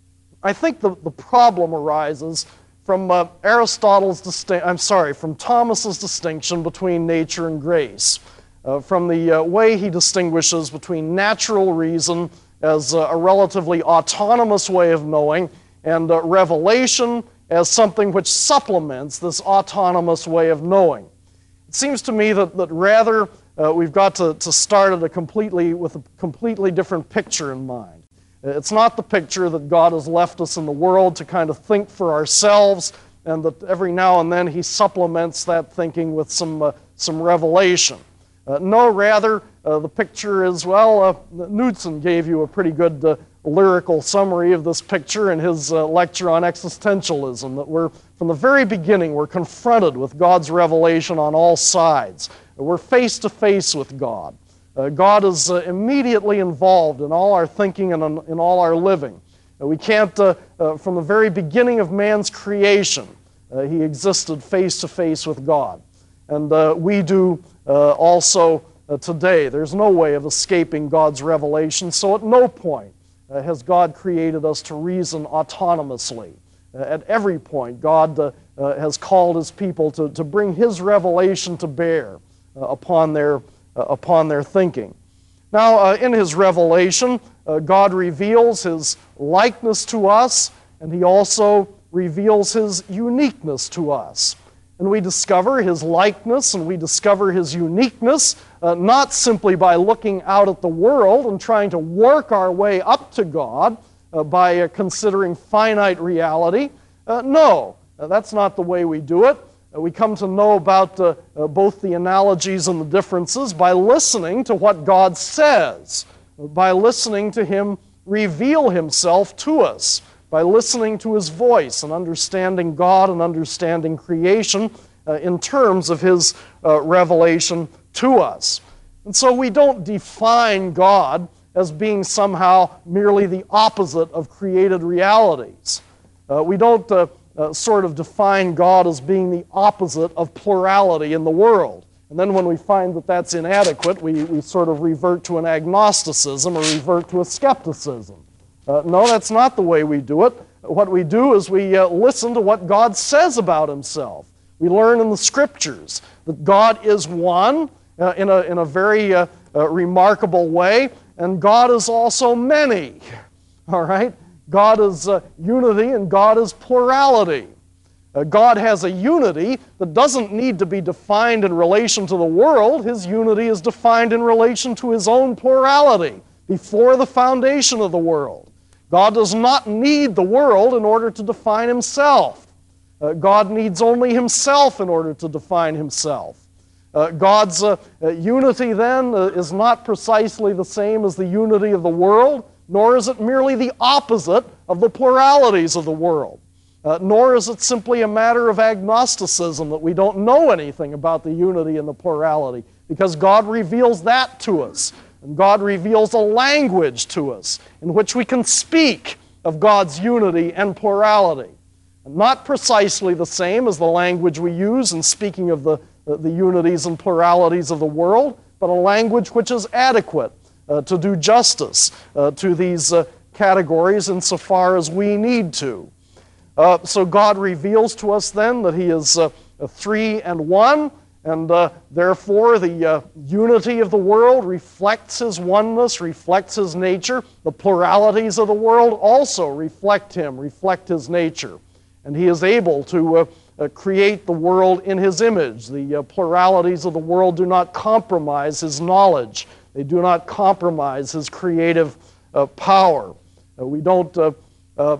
I think the, the problem arises from uh, Aristotle's distinction, I'm sorry, from Thomas's distinction between nature and grace, uh, from the uh, way he distinguishes between natural reason as uh, a relatively autonomous way of knowing, and uh, revelation as something which supplements this autonomous way of knowing. It seems to me that, that rather uh, we've got to, to start at a completely, with a completely different picture in mind. It's not the picture that God has left us in the world to kind of think for ourselves, and that every now and then he supplements that thinking with some, uh, some revelation. Uh, no, rather, uh, the picture is, well, uh, Knudsen gave you a pretty good uh, lyrical summary of this picture in his uh, lecture on existentialism, that we're, from the very beginning, we're confronted with God's revelation on all sides. We're face to face with God. Uh, God is uh, immediately involved in all our thinking and in, in all our living. Uh, we can't, uh, uh, from the very beginning of man's creation, uh, he existed face to face with God. And uh, we do uh, also uh, today. There's no way of escaping God's revelation, so at no point uh, has God created us to reason autonomously. Uh, at every point, God uh, uh, has called his people to, to bring his revelation to bear uh, upon their Uh, upon their thinking. Now, uh, in his revelation, uh, God reveals his likeness to us, and he also reveals his uniqueness to us. And we discover his likeness and we discover his uniqueness uh, not simply by looking out at the world and trying to work our way up to God uh, by uh, considering finite reality. Uh, no, uh, that's not the way we do it. We come to know about uh, uh, both the analogies and the differences by listening to what God says, by listening to him reveal himself to us, by listening to his voice and understanding God and understanding creation uh, in terms of his uh, revelation to us. And so we don't define God as being somehow merely the opposite of created realities. Uh, we don't uh, Uh, sort of define God as being the opposite of plurality in the world. And then when we find that that's inadequate, we, we sort of revert to an agnosticism or revert to a skepticism. Uh, no, that's not the way we do it. What we do is we uh, listen to what God says about himself. We learn in the Scriptures that God is one uh, in, a, in a very uh, uh, remarkable way, and God is also many. All right? God is uh, unity and God is plurality. Uh, God has a unity that doesn't need to be defined in relation to the world. His unity is defined in relation to his own plurality before the foundation of the world. God does not need the world in order to define himself. Uh, God needs only himself in order to define himself. Uh, God's uh, uh, unity then uh, is not precisely the same as the unity of the world, nor is it merely the opposite of the pluralities of the world. Uh, nor is it simply a matter of agnosticism that we don't know anything about the unity and the plurality, because God reveals that to us. And God reveals a language to us in which we can speak of God's unity and plurality. And not precisely the same as the language we use in speaking of the, uh, the unities and pluralities of the world, but a language which is adequate Uh, to do justice uh, to these uh, categories insofar as we need to. Uh, so God reveals to us then that he is uh, three and one, and uh, therefore the uh, unity of the world reflects his oneness, reflects his nature. The pluralities of the world also reflect him, reflect his nature. And he is able to uh, uh, create the world in his image. The uh, pluralities of the world do not compromise his knowledge. They do not compromise his creative uh, power. Uh, we don't. Uh, uh,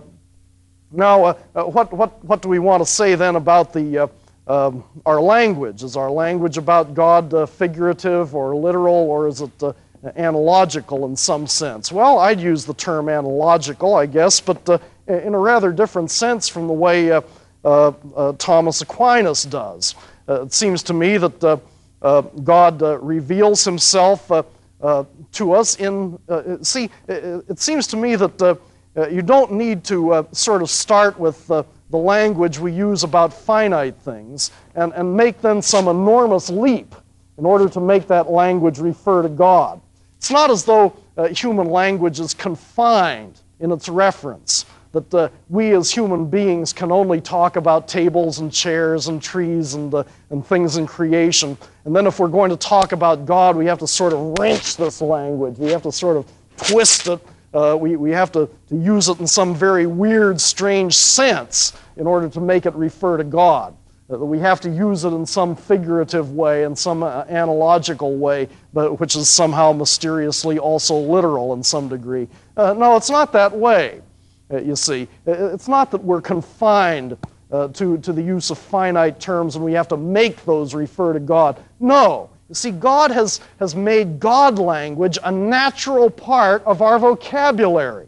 now, uh, uh, what what what do we want to say then about the uh, um, our language? Is our language about God uh, figurative or literal, or is it uh, analogical in some sense? Well, I'd use the term analogical, I guess, but uh, in a rather different sense from the way uh, uh, uh, Thomas Aquinas does. Uh, it seems to me that uh, uh, God uh, reveals himself Uh, uh, to us in, uh, see, it, it seems to me that uh, uh, you don't need to uh, sort of start with uh, the language we use about finite things and, and make then some enormous leap in order to make that language refer to God. It's not as though uh, human language is confined in its reference, that uh, we as human beings can only talk about tables and chairs and trees and, uh, and things in creation. And then if we're going to talk about God, we have to sort of wrench this language. We have to sort of twist it. Uh, we, we have to, to use it in some very weird, strange sense in order to make it refer to God. Uh, we have to use it in some figurative way, in some uh, analogical way, but which is somehow mysteriously also literal in some degree. Uh, no, it's not that way. Uh, you see, it's not that we're confined uh, to, to the use of finite terms and we have to make those refer to God. No. You see, God has, has made God language a natural part of our vocabulary.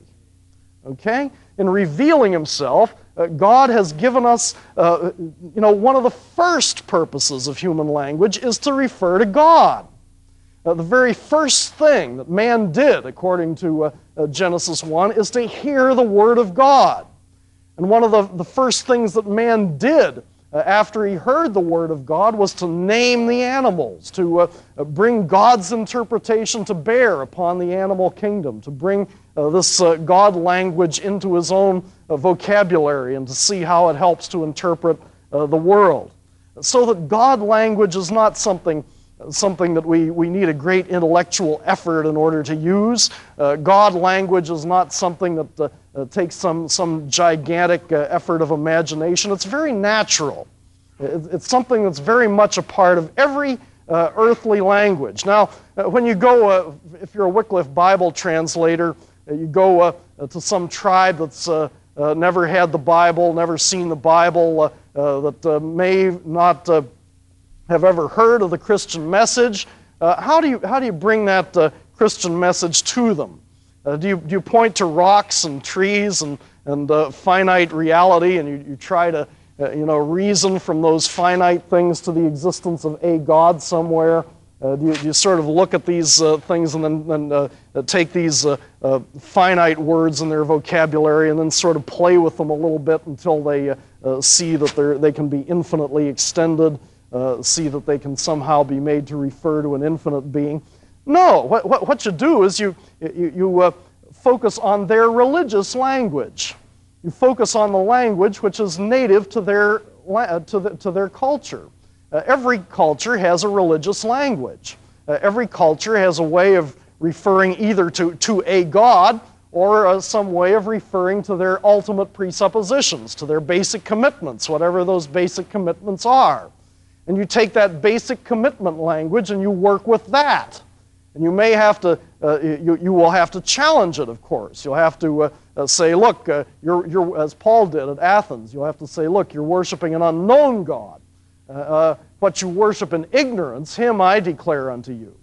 Okay? In revealing Himself, uh, God has given us, uh, you know, one of the first purposes of human language is to refer to God. Uh, the very first thing that man did, according to uh, uh, Genesis one, is to hear the Word of God. And one of the, the first things that man did uh, after he heard the Word of God was to name the animals, to uh, uh, bring God's interpretation to bear upon the animal kingdom, to bring uh, this uh, God language into his own uh, vocabulary and to see how it helps to interpret uh, the world. So that God language is not something something that we, we need a great intellectual effort in order to use. Uh, God language is not something that uh, uh, takes some, some gigantic uh, effort of imagination. It's very natural. It, it's something that's very much a part of every uh, earthly language. Now, uh, when you go, uh, if you're a Wycliffe Bible translator, uh, you go uh, to some tribe that's uh, uh, never had the Bible, never seen the Bible, uh, uh, that uh, may not uh, have ever heard of the Christian message, uh, how do you how do you bring that uh, Christian message to them? Uh, do you do you point to rocks and trees and and uh, finite reality, and you, you try to uh, you know reason from those finite things to the existence of a God somewhere? Uh, do, you, do you sort of look at these uh, things and then, then uh, take these uh, uh, finite words in their vocabulary and then sort of play with them a little bit until they uh, uh, see that they they can be infinitely extended? Uh, see that they can somehow be made to refer to an infinite being. No, what, what, what you do is you, you, you uh, focus on their religious language. You focus on the language which is native to their, to the, to their culture. Uh, every culture has a religious language. Uh, every culture has a way of referring either to, to a God or uh, some way of referring to their ultimate presuppositions, to their basic commitments, whatever those basic commitments are. And you take that basic commitment language and you work with that. And you may have to, uh, you, you will have to challenge it, of course. You'll have to uh, uh, say, look, uh, you're, you're, as Paul did at Athens, you'll have to say, look, you're worshiping an unknown God. Uh, uh, what you worship in ignorance, him I declare unto you.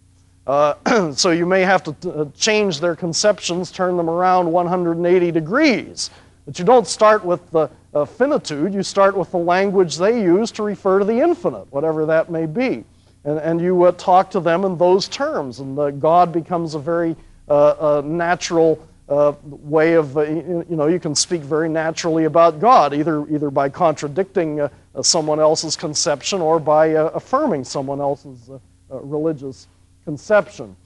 Uh, so you may have to uh, change their conceptions, turn them around one hundred eighty degrees. But you don't start with the uh, finitude, you start with the language they use to refer to the infinite, whatever that may be. And, and you uh, talk to them in those terms, and uh, God becomes a very uh, uh, natural uh, way of, uh, you know, you can speak very naturally about God, either, either by contradicting uh, uh, someone else's conception or by uh, affirming someone else's uh, uh, religious conception.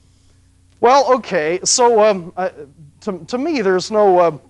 Well, okay, so um, uh, to, to me there's no... Uh,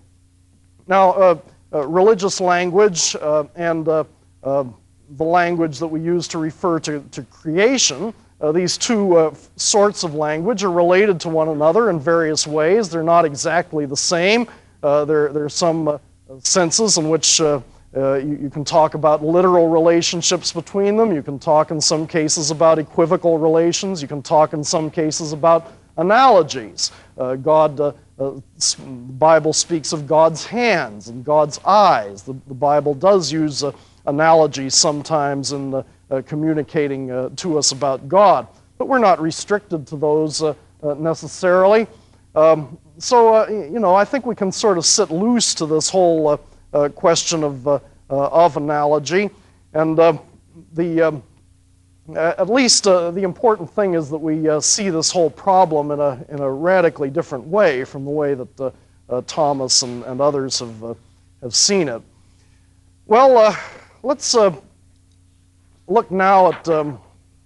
Now, uh, uh, religious language uh, and uh, uh, the language that we use to refer to, to creation, uh, these two uh, sorts of language are related to one another in various ways. They're not exactly the same. Uh, there, there are some uh, senses in which uh, uh, you, you can talk about literal relationships between them. You can talk in some cases about equivocal relations. You can talk in some cases about analogies. Uh, God... Uh, Uh, the Bible speaks of God's hands and God's eyes. The, the Bible does use uh, analogies sometimes in uh, uh, communicating uh, to us about God, but we're not restricted to those uh, uh, necessarily. Um, so, uh, you know, I think we can sort of sit loose to this whole uh, uh, question of, uh, uh, of analogy. And uh, the, um, at least uh, the important thing is that we uh, see this whole problem in a, in a radically different way from the way that uh, uh, Thomas and, and others have, uh, have seen it. Well, uh, let's uh, look now at, um,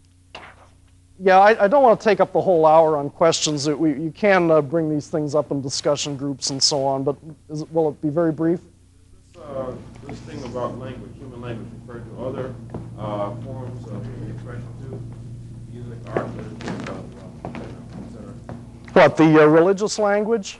yeah, I, I don't want to take up the whole hour on questions. That we, you can uh, bring these things up in discussion groups and so on, but is it, will it be very brief? This, uh, this thing about language, human language, referred to other uh, forms of human expression too, music, art, literature, uh, et cetera. What, the uh, religious language?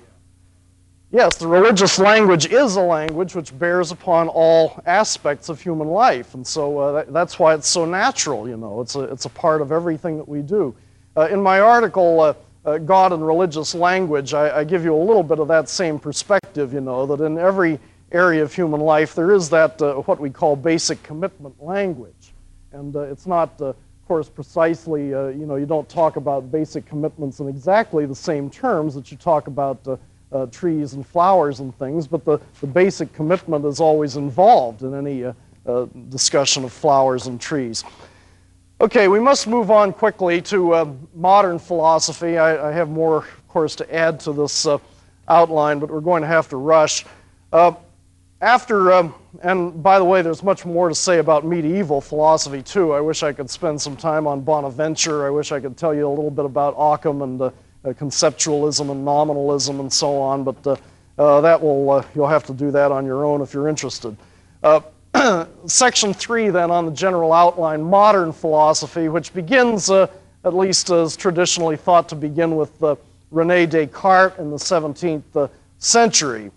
Yes, the religious language is a language which bears upon all aspects of human life, and so uh, that, that's why it's so natural, you know. It's a, it's a part of everything that we do. Uh, in my article, uh, uh, God and Religious Language, I, I give you a little bit of that same perspective, you know, that in every area of human life there is that, uh, what we call basic commitment language. And uh, it's not, uh, of course, precisely, uh, you know, you don't talk about basic commitments in exactly the same terms that you talk about uh, Uh, trees and flowers and things, but the, the basic commitment is always involved in any uh, uh, discussion of flowers and trees. Okay, we must move on quickly to uh, modern philosophy. I, I have more, of course, to add to this uh, outline, but we're going to have to rush. Uh, after, um, and by the way, there's much more to say about medieval philosophy too. I wish I could spend some time on Bonaventure. I wish I could tell you a little bit about Occam and uh, Uh, conceptualism and nominalism and so on, but uh, uh, that will, uh, you'll have to do that on your own if you're interested. Uh, section three then on the general outline, modern philosophy, which begins, uh, at least as traditionally thought to begin with uh, René Descartes in the seventeenth uh, century.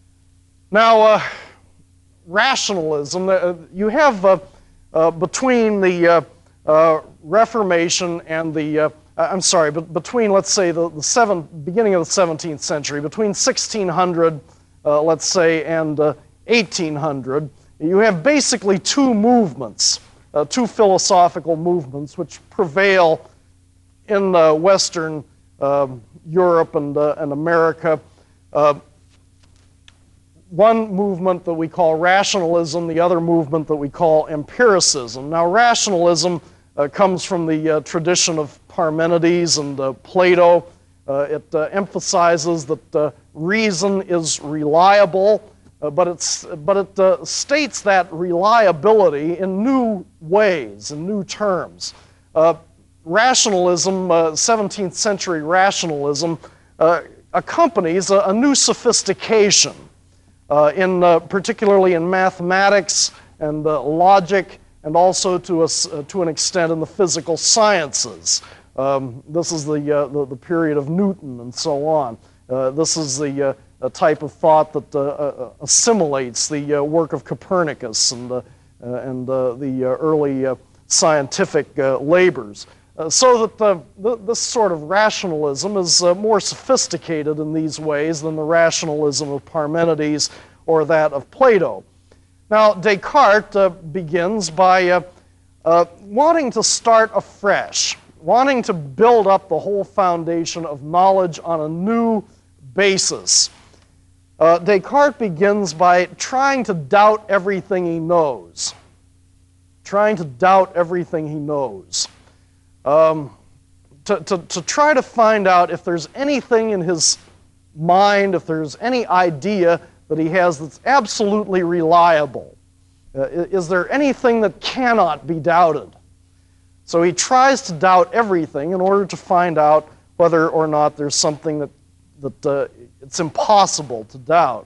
Now, uh, rationalism, uh, you have uh, uh, between the uh, uh, Reformation and the uh, I'm sorry, but between, let's say, the, the seven, beginning of the seventeenth century, between sixteen hundred, uh, let's say, and uh, eighteen hundred, you have basically two movements, uh, two philosophical movements which prevail in uh, Western uh, Europe and, uh, and America. Uh, one movement that we call rationalism, the other movement that we call empiricism. Now, rationalism Uh, comes from the uh, tradition of Parmenides and uh, Plato. Uh, it uh, emphasizes that uh, reason is reliable, uh, but, it's, but it uh, states that reliability in new ways, in new terms. Uh, rationalism, uh, seventeenth century rationalism, uh, accompanies a, a new sophistication, uh, in, uh, particularly in mathematics and uh, logic, and also to, a, uh, to an extent in the physical sciences. Um, this is the, uh, the, the period of Newton and so on. Uh, this is the uh, a type of thought that uh, uh, assimilates the uh, work of Copernicus and, uh, uh, and uh, the uh, early uh, scientific uh, labors. Uh, so that the, the, this sort of rationalism is uh, more sophisticated in these ways than the rationalism of Parmenides or that of Plato. Now, Descartes uh, begins by uh, uh, wanting to start afresh, wanting to build up the whole foundation of knowledge on a new basis. Uh, Descartes begins by trying to doubt everything he knows, trying to doubt everything he knows, um, to, to, to try to find out if there's anything in his mind, if there's any idea that he has that's absolutely reliable. Uh, is there anything that cannot be doubted? So he tries to doubt everything in order to find out whether or not there's something that, that uh, it's impossible to doubt.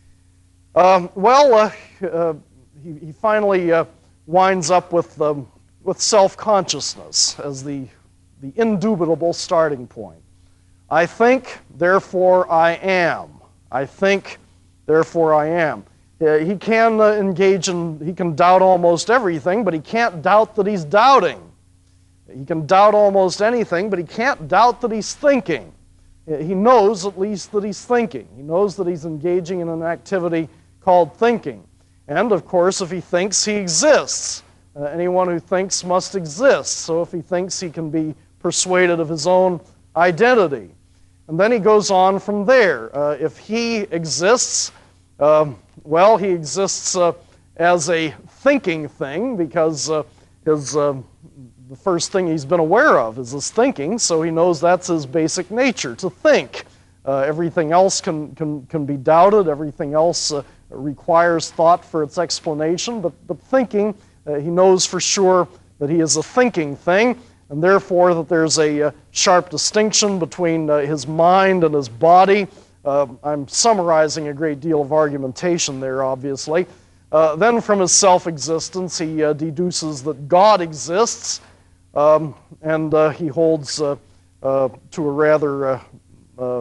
Um, well, uh, uh, he, he finally uh, winds up with, um, with self-consciousness as the, the indubitable starting point. I think, therefore I am. I think, therefore I am. Uh, he can uh, engage in, he can doubt almost everything, but he can't doubt that he's doubting. He can doubt almost anything, but he can't doubt that he's thinking. He knows at least that he's thinking. He knows that he's engaging in an activity called thinking. And of course, if he thinks, he exists. Uh, anyone who thinks must exist. So if he thinks, he can be persuaded of his own identity. And then he goes on from there. Uh, if he exists, um, well, he exists uh, as a thinking thing because uh, his uh, the first thing he's been aware of is his thinking, so he knows that's his basic nature, to think. Uh, everything else can, can, can be doubted, everything else uh, requires thought for its explanation, but, but thinking, uh, he knows for sure that he is a thinking thing, and therefore that there's a uh, sharp distinction between uh, his mind and his body. Uh, I'm summarizing a great deal of argumentation there, obviously. Uh, then from his self-existence, he uh, deduces that God exists, um, and uh, he holds uh, uh, to a rather, uh, uh,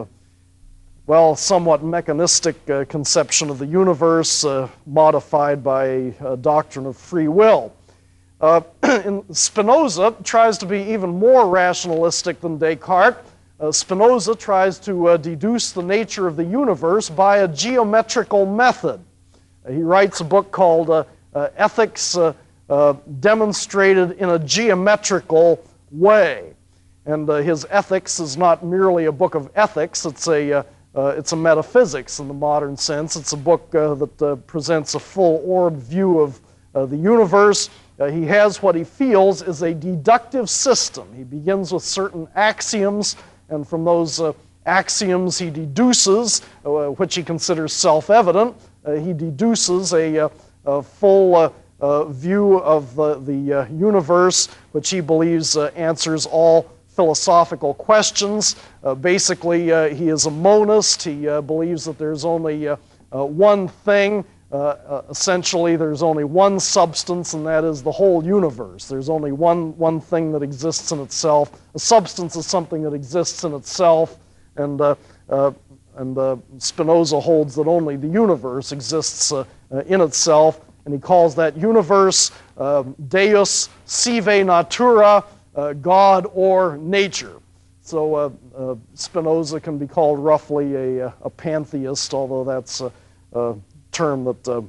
well, somewhat mechanistic uh, conception of the universe, uh, modified by a, a doctrine of free will. Uh, Spinoza tries to be even more rationalistic than Descartes. Uh, Spinoza tries to uh, deduce the nature of the universe by a geometrical method. He writes a book called uh, uh, Ethics uh, uh, Demonstrated in a Geometrical Way. And uh, his Ethics is not merely a book of ethics, it's a, uh, uh, it's a metaphysics in the modern sense. It's a book uh, that uh, presents a full-orbed view of uh, the universe. Uh, he has what he feels is a deductive system. He begins with certain axioms, and from those uh, axioms he deduces, uh, which he considers self-evident, Uh, he deduces a, uh, a full uh, uh, view of the, the uh, universe, which he believes uh, answers all philosophical questions. Uh, basically, uh, he is a monist. He uh, believes that there's only uh, uh, one thing. Uh, uh, essentially, there's only one substance, and that is the whole universe. There's only one, one thing that exists in itself. A substance is something that exists in itself, and uh, uh, And uh, Spinoza holds that only the universe exists uh, uh, in itself, and he calls that universe uh, Deus sive natura, uh, God or nature. So uh, uh, Spinoza can be called roughly a, a pantheist, although that's a, a term that, uh,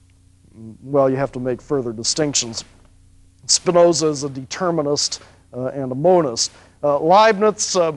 well, you have to make further distinctions. Spinoza is a determinist uh, and a monist. Uh, Leibniz uh,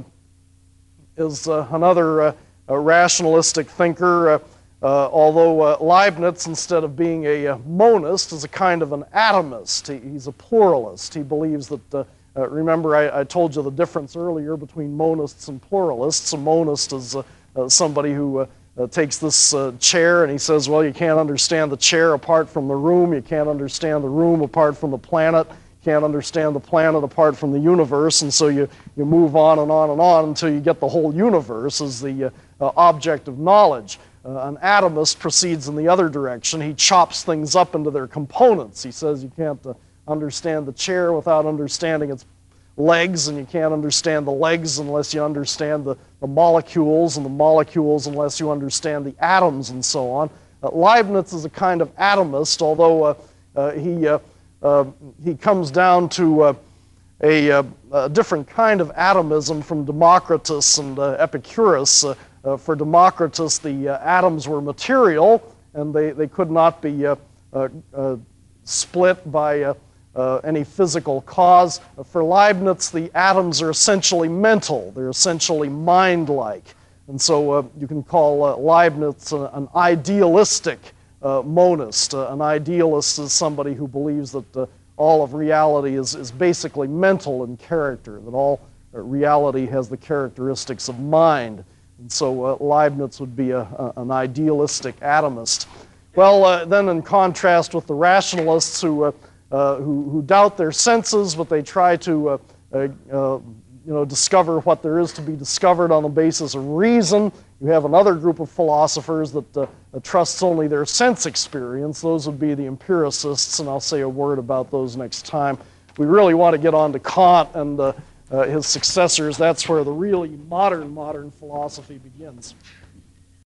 is uh, another uh, a rationalistic thinker, uh, uh, although uh, Leibniz, instead of being a, a monist, is a kind of an atomist. He, he's a pluralist. He believes that, uh, uh, remember I, I told you the difference earlier between monists and pluralists. A monist is uh, uh, somebody who uh, uh, takes this uh, chair and he says, well, you can't understand the chair apart from the room, you can't understand the room apart from the planet, can't understand the planet apart from the universe, and so you, you move on and on and on until you get the whole universe as the uh, uh, object of knowledge. Uh, an atomist proceeds in the other direction. He chops things up into their components. He says you can't uh, understand the chair without understanding its legs, and you can't understand the legs unless you understand the, the molecules, and the molecules unless you understand the atoms, and so on. Uh, Leibniz is a kind of atomist, although uh, uh, he uh, Uh, he comes down to uh, a, uh, a different kind of atomism from Democritus and uh, Epicurus. Uh, uh, for Democritus, the uh, atoms were material, and they, they could not be uh, uh, uh, split by uh, uh, any physical cause. Uh, for Leibniz, the atoms are essentially mental. They're essentially mind-like. And so uh, you can call uh, Leibniz an, an idealistic Uh, monist. Uh, an idealist is somebody who believes that uh, all of reality is, is basically mental in character, that all uh, reality has the characteristics of mind. And so uh, Leibniz would be a, a, an idealistic atomist. Well, uh, then in contrast with the rationalists who, uh, uh, who, who doubt their senses, but they try to uh, uh, uh, you know, discover what there is to be discovered on the basis of reason. You have another group of philosophers that uh, trusts only their sense experience. Those would be the empiricists, and I'll say a word about those next time. We really want to get on to Kant and uh, uh, his successors. That's where the really modern, modern philosophy begins.